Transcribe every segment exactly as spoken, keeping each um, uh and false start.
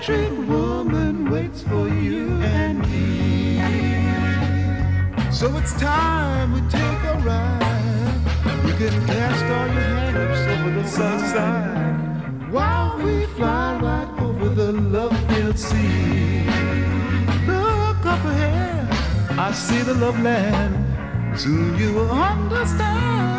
electric woman waits for you and me. So it's time we take a ride. You can cast all your hang-ups over the sunset while we fly right over the love-filled sea. Look up ahead, I see the love land. Soon you will understand.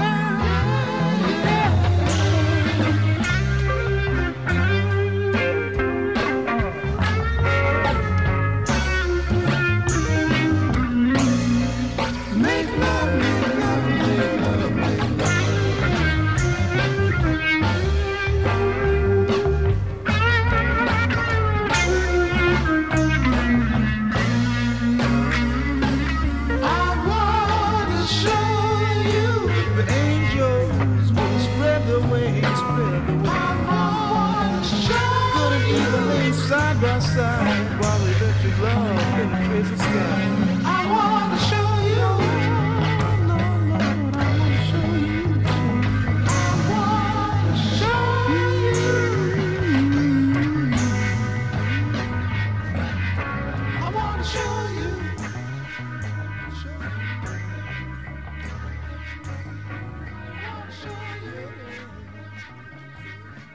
Side by side, while electric love penetrates the sky. I wanna show you, Lord, Lord, I wanna show you. I wanna show you. I wanna show you.